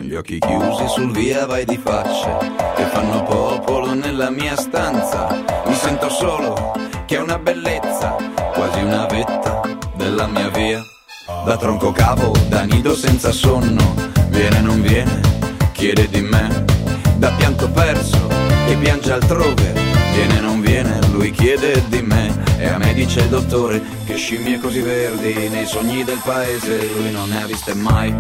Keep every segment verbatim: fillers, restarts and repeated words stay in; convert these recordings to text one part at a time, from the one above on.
gli occhi chiusi sul via vai di facce che fanno popolo nella mia stanza. Mi sento solo, che è una bellezza, quasi una vetta della mia via. Da tronco cavo, da nido senza sonno, viene non viene, chiede di me. Da pianto perso, che piange altrove, viene non viene, lui chiede di me. E a me dice il dottore che scimmie così verdi nei sogni del paese lui non ne ha viste mai.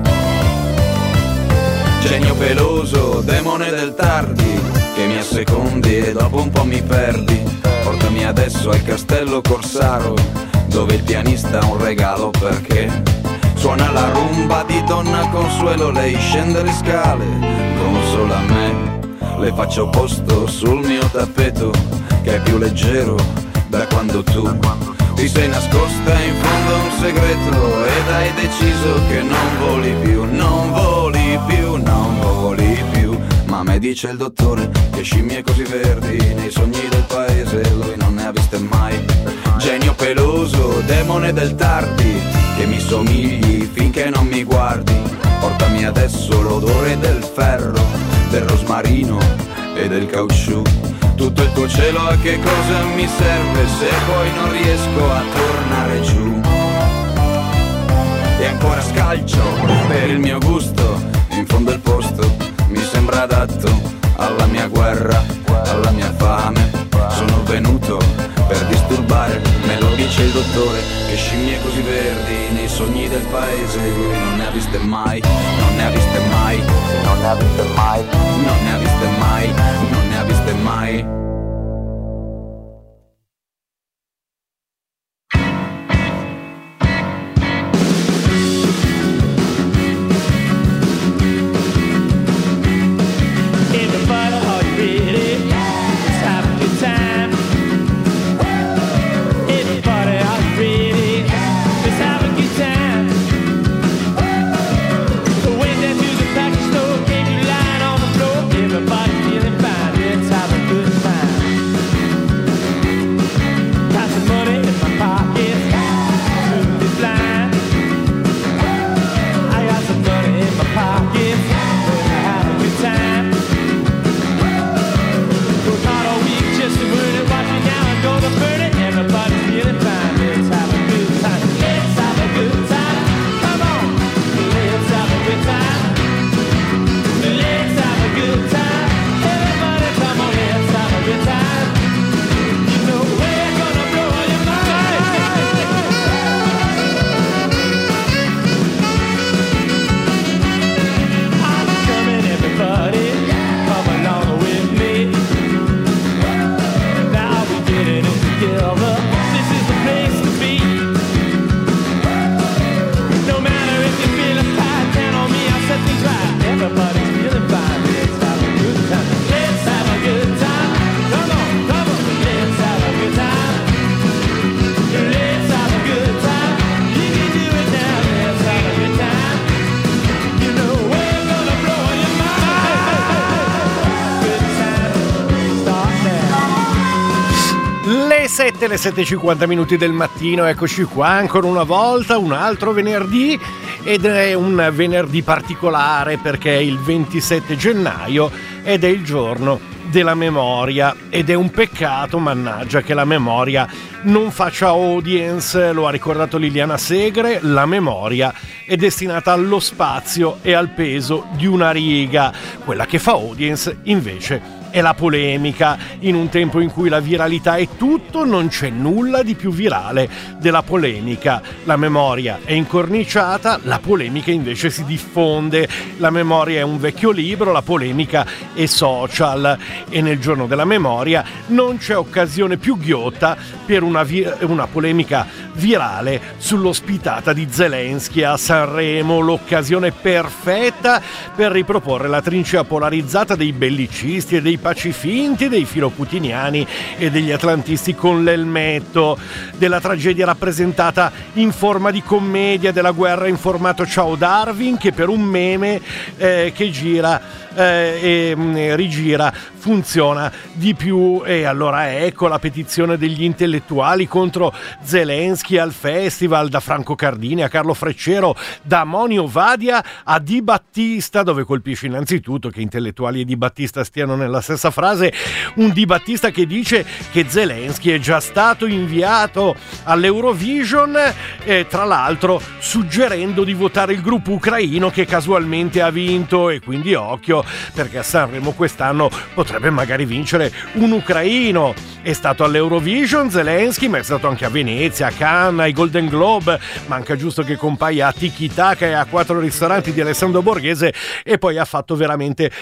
Genio peloso, demone del tardi, che mi assecondi e dopo un po' mi perdi. Portami adesso al castello Corsaro, dove il pianista ha un regalo perché suona la rumba di Donna Consuelo. Lei scende le scale, consola me, le faccio posto sul mio tappeto che è più leggero da quando tu ti sei nascosta in fondo a un segreto ed hai deciso che non voli più, non voli più, non voli più. Ma me dice il dottore che scimmie così verdi nei sogni del paese lui non ne ha viste mai. Genio peloso, demone del tardi, che mi somigli finché non mi guardi. Portami adesso l'odore del ferro, del rosmarino e del caucciù. Tutto il tuo cielo a che cosa mi serve se poi non riesco a tornare giù. E ancora scalcio per il mio gusto, in fondo il posto mi sembra adatto alla mia guerra, alla mia fame. Sono venuto per disturbare, me lo dice il dottore che scimmie così verdi nei sogni del paese lui non ne ha viste mai, non ne ha viste mai, non ne ha viste mai, non ne ha viste mai, non ne ha viste mai. sette, le sette e cinquanta minuti del mattino, eccoci qua ancora una volta, un altro venerdì, ed è un venerdì particolare perché è il ventisette gennaio ed è il giorno della memoria ed è un peccato, mannaggia, che la memoria non faccia audience. Lo ha ricordato Liliana Segre, la memoria è destinata allo spazio e al peso di una riga, quella che fa audience invece è la polemica. In un tempo in cui la viralità è tutto, non c'è nulla di più virale della polemica. La memoria è incorniciata, la polemica invece si diffonde. La memoria è un vecchio libro, la polemica è social, e nel giorno della memoria non c'è occasione più ghiotta per una, vi- una polemica virale sull'ospitata di Zelensky a Sanremo, l'occasione perfetta per riproporre la trincea polarizzata dei bellicisti e dei paci finti, dei filoputiniani e degli atlantisti con l'elmetto, della tragedia rappresentata in forma di commedia, della guerra in formato Ciao Darwin, che per un meme eh, che gira Eh, e rigira funziona di più. E allora ecco la petizione degli intellettuali contro Zelensky al festival, da Franco Cardini a Carlo Freccero, da Moni Ovadia a Di Battista, dove colpisce innanzitutto che intellettuali e Di Battista stiano nella stessa frase, un Di Battista che dice che Zelensky è già stato inviato all'Eurovision, eh, tra l'altro suggerendo di votare il gruppo ucraino che casualmente ha vinto, e quindi occhio, perché a Sanremo quest'anno potrebbe magari vincere un ucraino. È stato all'Eurovision Zelensky, ma è stato anche a Venezia, a Cannes, ai Golden Globe. Manca giusto che compaia a Tiki Taka e a Quattro ristoranti di Alessandro Borghese, e poi ha fatto veramente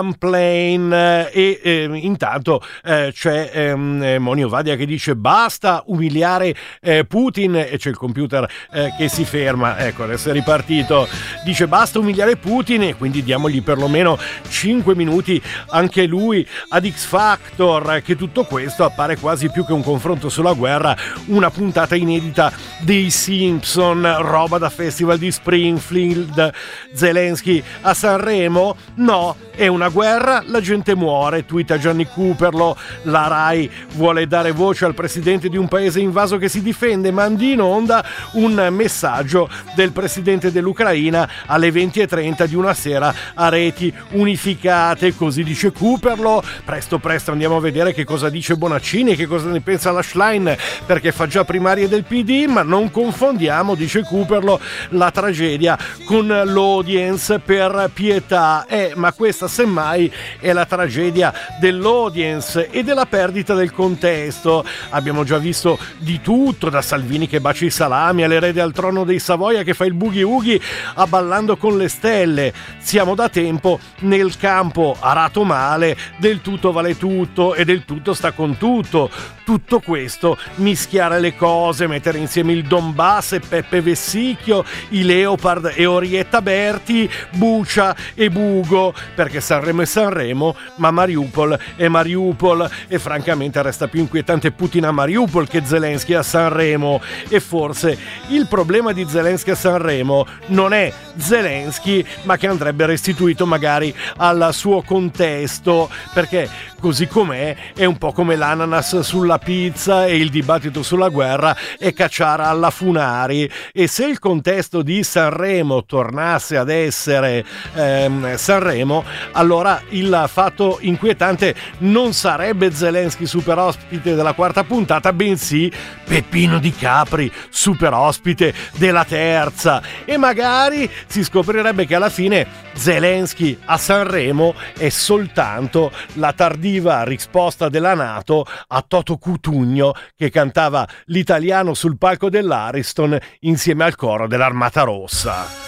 l'unplane. E eh, intanto eh, c'è ehm, Moni Ovadia che dice basta umiliare eh, Putin, e c'è il computer eh, che si ferma. Ecco, adesso è ripartito. Dice basta umiliare Putin, e quindi diamogli perlomeno cinque minuti anche lui ad X Factor, che tutto questo appare quasi più che un confronto sulla guerra, una puntata inedita dei Simpson, roba da festival di Springfield. Zelensky a Sanremo? No, è una guerra, la gente muore, twitta Gianni Cooperlo. La Rai vuole dare voce al presidente di un paese invaso che si difende, mandi in onda un messaggio del presidente dell'Ucraina alle venti e trenta di una sera a reti unificate, così dice Cooperlo. Presto presto andiamo a vedere che cosa dice Bonaccini e che cosa ne pensa la Schlein, perché fa già primarie del P D, ma non confondiamo, dice Cooperlo, la tragedia con l'audience per pietà. Eh, ma questa semmai è la tragedia dell'audience e della perdita del contesto. Abbiamo già visto di tutto, da Salvini che bacia i salami all'erede al trono dei Savoia che fa il boogie woogie a Ballando con le stelle. Siamo da tempo nel campo arato male del tutto vale tutto e del tutto sta con tutto. Tutto questo, mischiare le cose, mettere insieme il Donbass e Peppe Vessicchio, i Leopard e Orietta Berti, Bucia e Bugo, perché Sanremo è Sanremo, ma Mariupol è Mariupol, e francamente resta più inquietante Putin a Mariupol che Zelensky a Sanremo. E forse il problema di Zelensky a Sanremo non è Zelensky, ma che andrebbe restituito magari al suo contesto, perché così com'è è un po' come l'ananas sulla pizza e il dibattito sulla guerra e Cacciara alla Funari. E se il contesto di Sanremo tornasse ad essere ehm, Sanremo, allora il fatto inquietante non sarebbe Zelensky super ospite della quarta puntata, bensì Peppino Di Capri super ospite della terza, e magari si scoprirebbe che alla fine Zelensky a Sanremo è soltanto la tardiva risposta della NATO a Toto Cutugno, che cantava l'italiano sul palco dell'Ariston insieme al coro dell'Armata Rossa.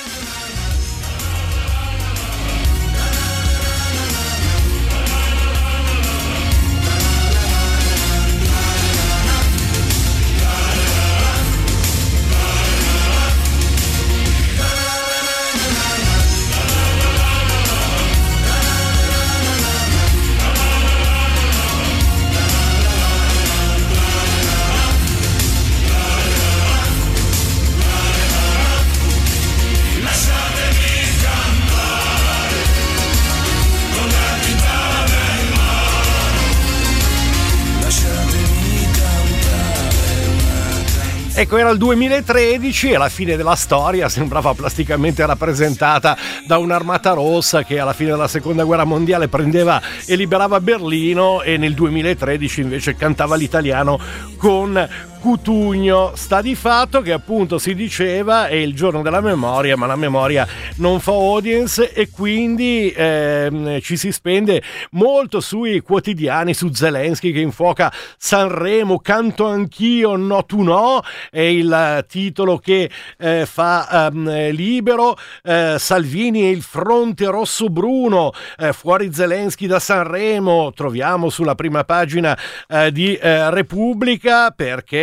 Ecco, era il duemilatredici e la fine della storia sembrava plasticamente rappresentata da un'armata rossa che alla fine della seconda guerra mondiale prendeva e liberava Berlino, e nel duemilatredici invece cantava l'italiano con Cutugno. Sta di fatto che appunto si diceva è il giorno della memoria, ma la memoria non fa audience, e quindi ehm, ci si spende molto sui quotidiani su Zelensky che infuoca Sanremo. Canto anch'io, no tu no, è il titolo che eh, fa ehm, Libero. eh, Salvini e il fronte rosso bruno, eh, fuori Zelensky da Sanremo, troviamo sulla prima pagina eh, di eh, Repubblica, perché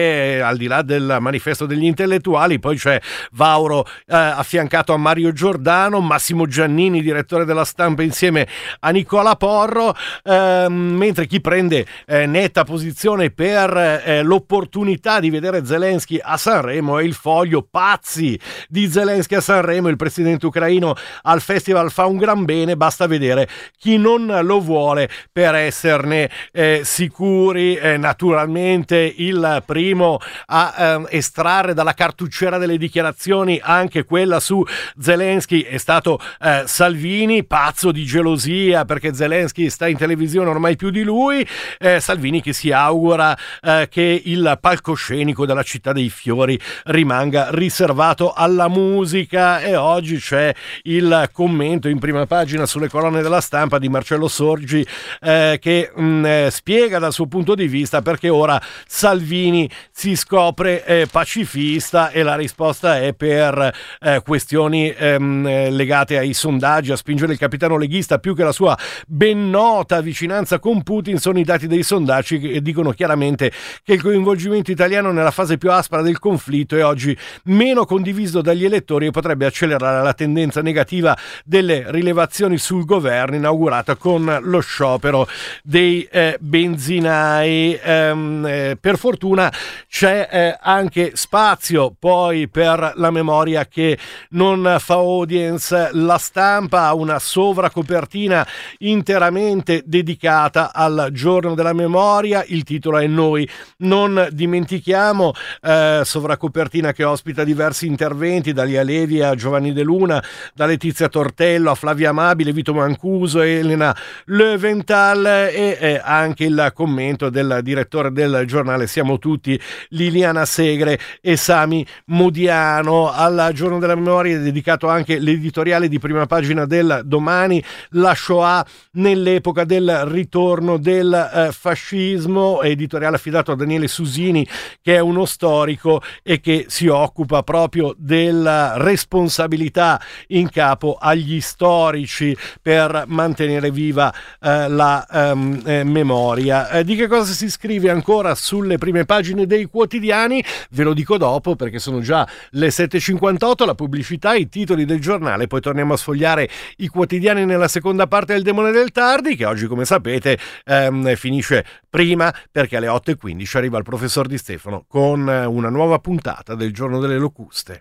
e al di là del manifesto degli intellettuali poi c'è Vauro eh, affiancato a Mario Giordano, Massimo Giannini direttore della Stampa insieme a Nicola Porro, ehm, mentre chi prende eh, netta posizione per eh, l'opportunità di vedere Zelensky a Sanremo è il Foglio. Pazzi di Zelensky a Sanremo, il presidente ucraino al festival fa un gran bene, basta vedere chi non lo vuole per esserne eh, sicuri. Eh, naturalmente il primo a eh, estrarre dalla cartucciera delle dichiarazioni anche quella su Zelensky è stato eh, Salvini, pazzo di gelosia perché Zelensky sta in televisione ormai più di lui. eh, Salvini che si augura eh, che il palcoscenico della Città dei Fiori rimanga riservato alla musica, e oggi c'è il commento in prima pagina sulle colonne della Stampa di Marcello Sorgi eh, che mh, eh, spiega dal suo punto di vista perché ora Salvini si scopre eh, pacifista, e la risposta è per eh, questioni ehm, legate ai sondaggi. A spingere il capitano leghista più che la sua ben nota vicinanza con Putin sono i dati dei sondaggi che dicono chiaramente che il coinvolgimento italiano nella fase più aspra del conflitto è oggi meno condiviso dagli elettori e potrebbe accelerare la tendenza negativa delle rilevazioni sul governo inaugurata con lo sciopero dei eh, benzinai. Ehm, eh, per fortuna c'è eh, anche spazio poi per la memoria che non fa audience. La Stampa ha una sovracopertina interamente dedicata al giorno della memoria, il titolo è Noi non dimentichiamo, eh, sovracopertina che ospita diversi interventi, dagli Alevi a Giovanni De Luna, da Letizia Tortello a Flavia Amabile, Vito Mancuso e Elena Löwenthal, e eh, anche il commento del direttore del giornale Siamo Tutti, Liliana Segre e Sami Modiano. Al giorno della memoria è dedicato anche l'editoriale di prima pagina del Domani, La Shoah nell'epoca del ritorno del eh, fascismo, editoriale affidato a Daniele Susini che è uno storico e che si occupa proprio della responsabilità in capo agli storici per mantenere viva eh, la ehm, eh, memoria. Eh, di che cosa si scrive ancora sulle prime pagine dei quotidiani? Ve lo dico dopo perché sono già le sette e cinquantotto, la pubblicità, i titoli del giornale, poi torniamo a sfogliare i quotidiani nella seconda parte del Demone del Tardi, che oggi come sapete ehm, finisce prima perché alle otto e quindici arriva il professor Di Stefano con una nuova puntata del Giorno delle Locuste.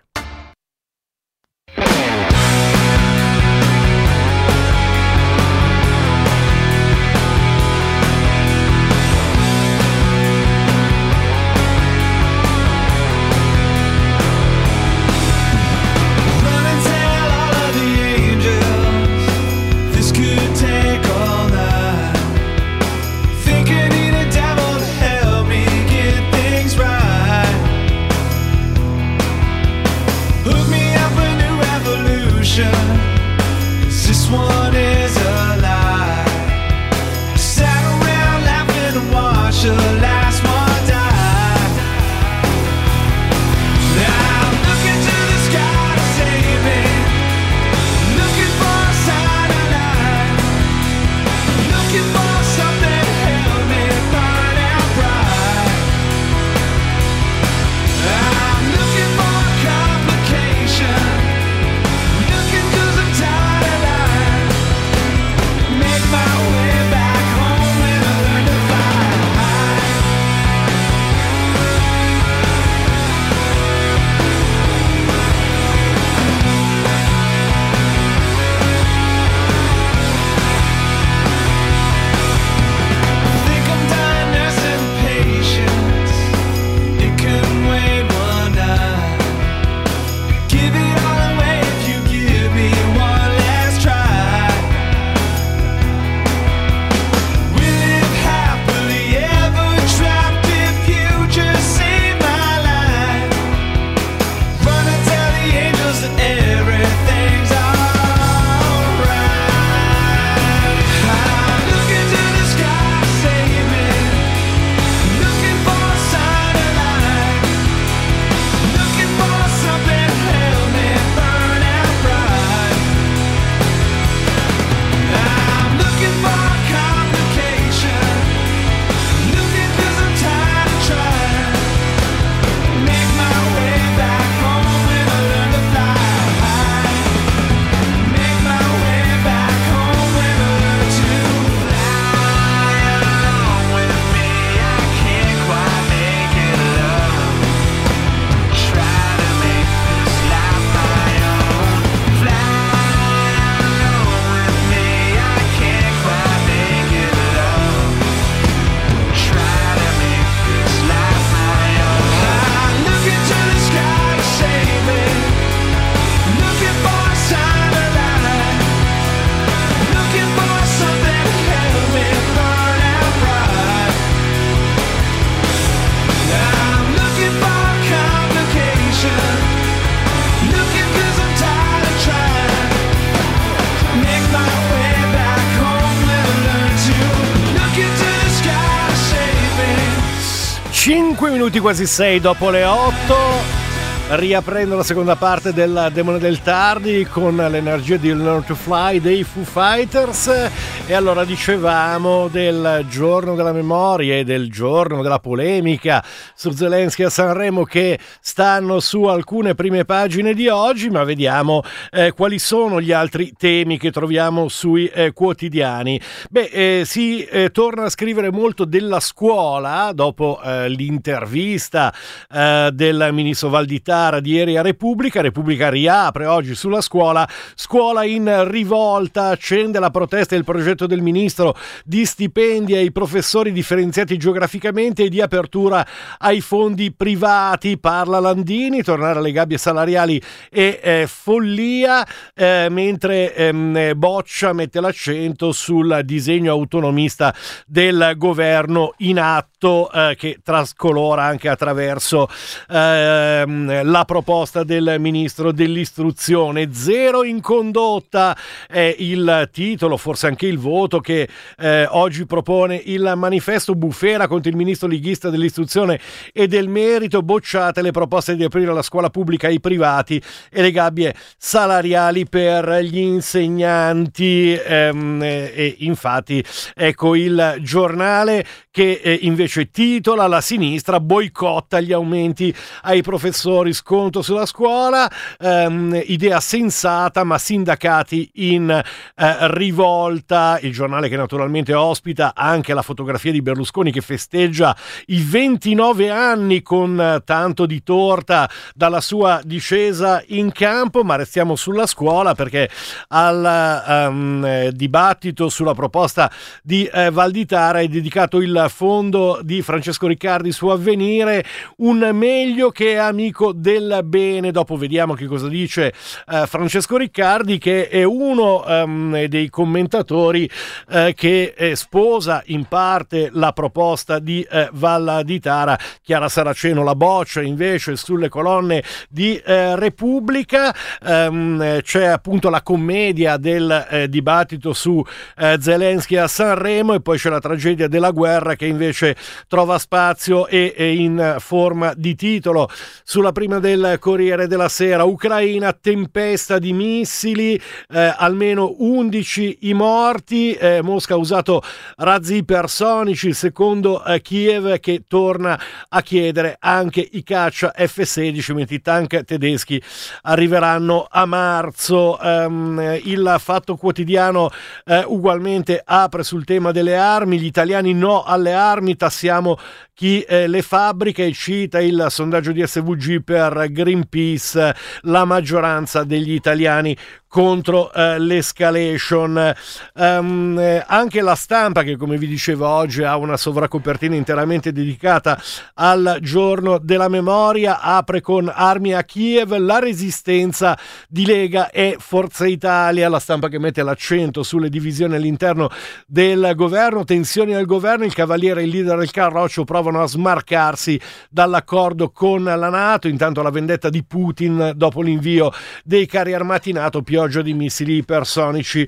My way back home and I learned to fly high. cinque minuti quasi sei dopo le otto. Riaprendo la seconda parte del Demone del Tardi con l'energia di Learn to Fly dei Foo Fighters. E allora dicevamo del giorno della memoria e del giorno della polemica su Zelensky a Sanremo, che stanno su alcune prime pagine di oggi, ma vediamo eh, quali sono gli altri temi che troviamo sui eh, quotidiani. Beh, eh, si eh, torna a scrivere molto della scuola dopo eh, l'intervista eh, del ministro Valditara di ieri a Repubblica. Repubblica riapre oggi sulla scuola. Scuola in rivolta, accende la protesta e il progetto del ministro di stipendi ai professori differenziati geograficamente e di apertura ai fondi privati. Parla Landini, tornare alle gabbie salariali è eh, follia, eh, mentre ehm, Boccia mette l'accento sul disegno autonomista del governo in atto, eh, che trascolora anche attraverso ehm, la proposta del ministro dell'istruzione. Zero in condotta è il titolo, forse anche il voto che eh, oggi propone il manifesto. Bufera contro il ministro leghista dell'istruzione e del merito, bocciate le proposte di aprire la scuola pubblica ai privati e le gabbie salariali per gli insegnanti. Ehm, e infatti ecco il Giornale che eh, invece titola: la sinistra boicotta gli aumenti ai professori, sconto sulla scuola, ehm, idea sensata ma sindacati in eh, rivolta. Il Giornale che naturalmente ospita anche la fotografia di Berlusconi che festeggia i ventinove anni con eh, tanto di torta dalla sua discesa in campo. Ma restiamo sulla scuola, perché al um, dibattito sulla proposta di eh, Valditara è dedicato il fondo di Francesco Riccardi su Avvenire, un meglio che è amico del bene. Dopo vediamo che cosa dice eh, Francesco Riccardi, che è uno um, dei commentatori eh, che eh, sposa in parte la proposta di eh, Valditara. Chiara Saraceno la boccia invece sulle colonne di eh, Repubblica. Um, c'è appunto la commedia del eh, dibattito su eh, Zelensky a Sanremo, e poi c'è la tragedia della guerra che invece trova spazio e, e in forma di titolo sulla prima del Corriere della Sera. Ucraina, tempesta di missili, eh, almeno undici i morti, eh, Mosca ha usato razzi ipersonici, secondo eh, Kiev, che torna a chiedere anche i caccia F sedici, mentre i tank tedeschi arriveranno a marzo. Um, il Fatto Quotidiano eh, ugualmente apre sul tema delle armi: gli italiani no alle armi, tassiamo chi eh, le fabbrica, e cita il sondaggio di S V G per Greenpeace, la maggioranza degli italiani contro eh, l'escalation. Um, eh, anche La Stampa, che come vi dicevo oggi ha una sovracopertina interamente dedicata al giorno della memoria, apre con armi a Kiev, la resistenza di Lega e Forza Italia. La Stampa che mette l'accento sulle divisioni all'interno del governo, tensioni al governo, il Cavaliere e il leader del Carroccio provano a smarcarsi dall'accordo con la NATO. Intanto la vendetta di Putin dopo l'invio dei carri armati NATO, pioggia di missili ipersonici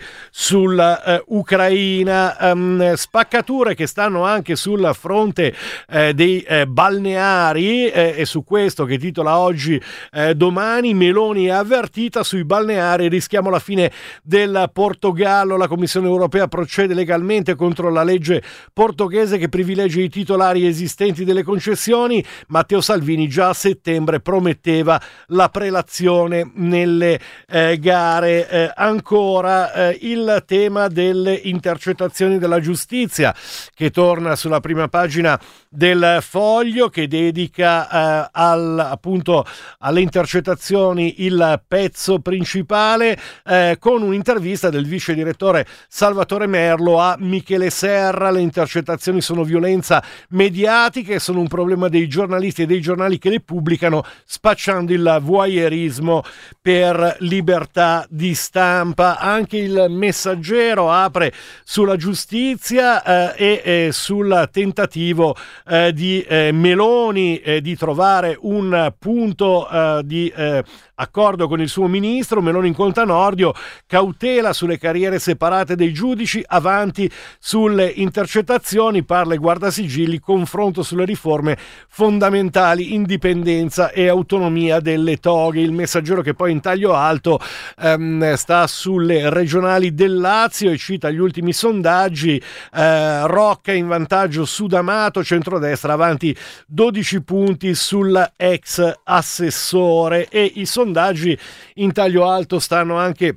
sull'Ucraina. Uh, um, spaccature che stanno anche sul fronte eh, dei eh, balneari, eh, e su questo che titola oggi eh, Domani: Meloni è avvertita sui balneari, rischiamo la fine del Portogallo, la Commissione europea procede legalmente contro la legge portoghese che privilegia i titolari esistenti delle concessioni. Matteo Salvini già a settembre prometteva la prelazione nelle eh, gare. Eh, ancora eh, il tema delle intercettazioni della giustizia, che torna sulla prima pagina del Foglio, che dedica eh, al, appunto alle intercettazioni il pezzo principale, eh, con un'intervista del vice direttore Salvatore Merlo a Michele Serra. Le intercettazioni sono violenza mediatica e sono un problema dei giornalisti e dei giornali che le pubblicano, spacciando il voyeurismo per libertà di stampa. Anche il Messaggero apre sulla giustizia eh, e eh, sul tentativo eh, di eh, Meloni eh, di trovare un punto eh, di eh, accordo con il suo ministro. Meloni incontra Nordio, cautela sulle carriere separate dei giudici, avanti sulle intercettazioni, parla e guardasigilli, confronto sulle riforme fondamentali, indipendenza e autonomia delle toghe. Il Messaggero, che poi in taglio alto ehm, sta sulle regionali del Lazio e cita gli ultimi sondaggi. eh, Rocca in vantaggio su D'Amato, centrodestra avanti dodici punti sulla ex assessore, e i sondaggi in taglio alto stanno anche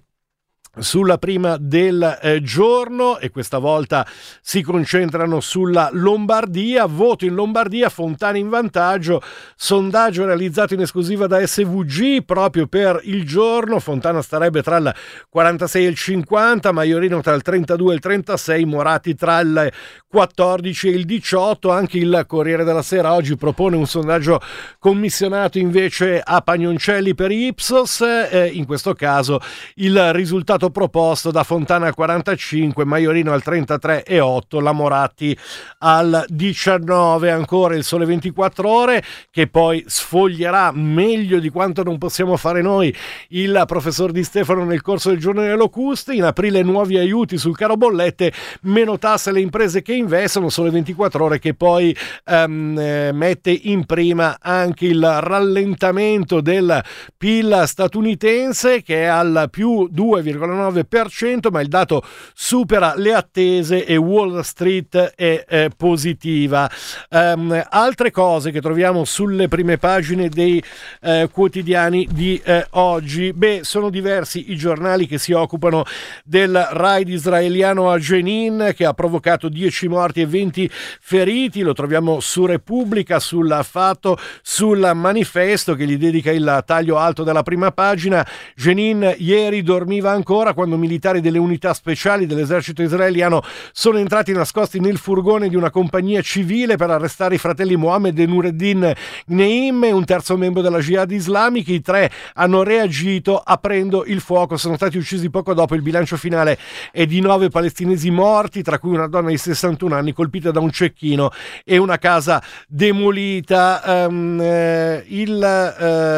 sulla prima del eh, giorno, e questa volta si concentrano sulla Lombardia. Voto in Lombardia, Fontana in vantaggio, sondaggio realizzato in esclusiva da S V G proprio per il giorno. Fontana starebbe tra il quarantasei e il cinquanta, Maiorino tra il trentadue e il trentasei, Moratti tra il quattordici e il diciotto. Anche il Corriere della Sera oggi propone un sondaggio commissionato invece a Pagnoncelli per Ipsos. Eh, in questo caso il risultato proposto da Fontana al quarantacinque, Maiorino al trentatré e otto, la Moratti al diciannove. Ancora il Sole ventiquattro Ore, che poi sfoglierà meglio di quanto non possiamo fare noi il professor Di Stefano nel corso del giorno delle locuste. In aprile nuovi aiuti sul caro bollette, meno tasse alle imprese che investono. Sole ventiquattro Ore che poi ehm, eh, mette in prima anche il rallentamento del P I L statunitense, che è al più due virgola nove per cento, ma il dato supera le attese e Wall Street è eh, positiva. Um, altre cose che troviamo sulle prime pagine dei eh, quotidiani di eh, oggi, beh, sono diversi i giornali che si occupano del raid israeliano a Jenin, che ha provocato dieci morti e venti feriti. Lo troviamo su Repubblica, sul Fatto, sul Manifesto, che gli dedica il taglio alto della prima pagina. Jenin ieri dormiva ancora quando militari delle unità speciali dell'esercito israeliano sono entrati nascosti nel furgone di una compagnia civile per arrestare i fratelli Mohammed e Nureddin Neim, un terzo membro della Jihad islamica. I tre hanno reagito aprendo il fuoco, sono stati uccisi poco dopo. Il bilancio finale è di nove palestinesi morti, tra cui una donna di sessantuno anni colpita da un cecchino e una casa demolita. Um, eh, il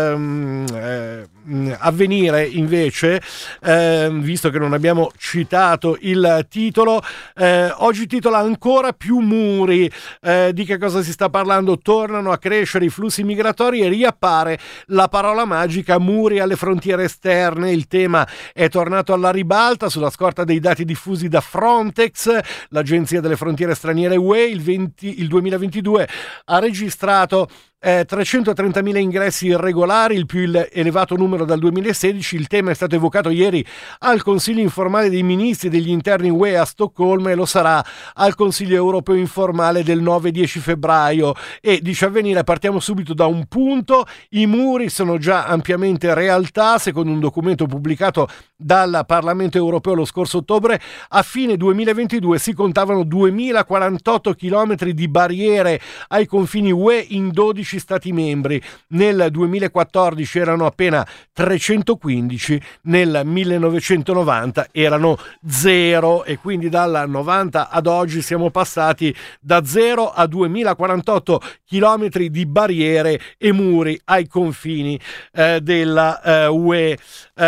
um, eh, Avvenire invece, eh, visto che non abbiamo citato il titolo, eh, oggi titola ancora più muri. Eh, di che cosa si sta parlando? Tornano a crescere i flussi migratori e riappare la parola magica muri alle frontiere esterne. Il tema è tornato alla ribalta sulla scorta dei dati diffusi da Frontex. L'agenzia delle frontiere straniere U E il, venti, il duemilaventidue ha registrato Eh, trecentotrentamila ingressi irregolari, il più elevato numero dal duemilasedici. Il tema è stato evocato ieri al Consiglio informale dei ministri degli interni U E a Stoccolma e lo sarà al Consiglio europeo informale del nove e dieci febbraio. E dice Avvenire, partiamo subito da un punto: i muri sono già ampiamente realtà. Secondo un documento pubblicato dal Parlamento europeo lo scorso ottobre, a fine duemilaventidue si contavano duemilaquarantotto chilometri di barriere ai confini U E in dodici Stati membri. Nel duemilaquattordici erano appena trecentoquindici, nel millenovecentonovanta erano zero, e quindi dal novanta ad oggi siamo passati da zero a duemilaquarantotto chilometri di barriere e muri ai confini eh, della eh, U E.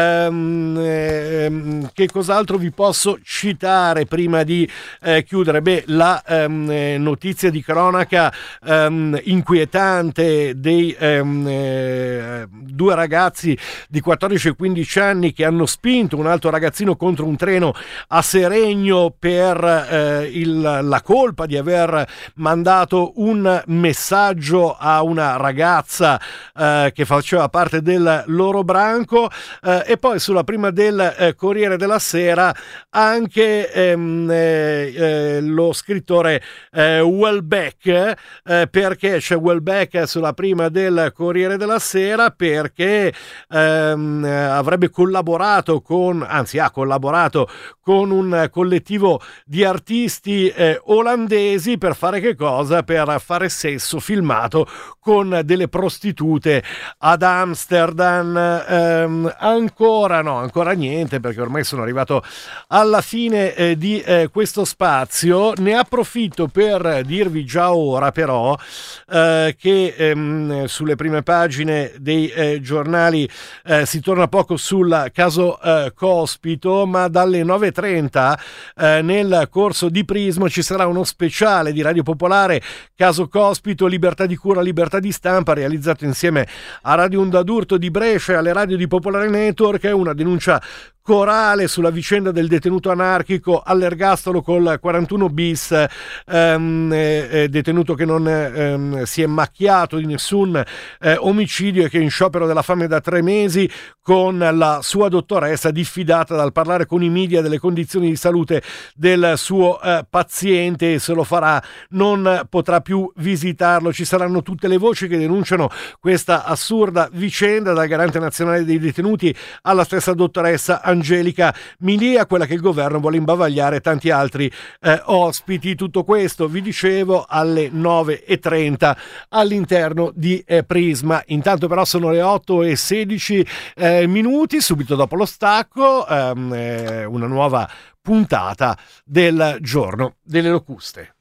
Um, ehm, che cos'altro vi posso citare prima di eh, chiudere? Beh, la um, eh, notizia di cronaca um, inquietante dei um, eh, due ragazzi di quattordici e quindici anni che hanno spinto un altro ragazzino contro un treno a Seregno per eh, il, la colpa di aver mandato un messaggio a una ragazza eh, che faceva parte del loro branco. Eh, e poi sulla prima del eh, Corriere della Sera anche ehm, eh, eh, lo scrittore eh, Welbeck, eh, perché c'è Welbeck Angelica sulla prima del Corriere della Sera perché ehm, avrebbe collaborato con, anzi ha collaborato con un collettivo di artisti eh, olandesi per fare che cosa? Per fare sesso filmato con delle prostitute ad Amsterdam. Ehm, ancora no, ancora niente, perché ormai sono arrivato alla fine eh, di eh, questo spazio. Ne approfitto per dirvi già ora però eh, che ehm, sulle prime pagine dei eh, giornali eh, si torna poco sul caso eh, Cospito, ma dalle nove e trenta eh, nel corso di Prisma ci sarà uno speciale di Radio Popolare, caso Cospito, libertà di cura, libertà di stampa, realizzato insieme a Radio Onda d'Urto di Brescia e alle radio di Popolare Network. È una denuncia corale sulla vicenda del detenuto anarchico all'ergastolo col quarantuno bis, ehm, eh, detenuto che non ehm, si è macchiato di nessun eh, omicidio e che è in sciopero della fame da tre mesi, con la sua dottoressa diffidata dal parlare con i media delle condizioni di salute del suo eh, paziente, e se lo farà non potrà più visitarlo. Ci saranno tutte le voci che denunciano questa assurda vicenda, dal garante nazionale dei detenuti alla stessa dottoressa Angelica Milia, quella che il governo vuole imbavagliare, tanti altri eh, ospiti. Tutto questo, vi dicevo, alle nove e trenta all'interno di eh, Prisma. Intanto però sono le otto e sedici eh, minuti, subito dopo lo stacco ehm, eh, una nuova puntata del Giorno delle Locuste.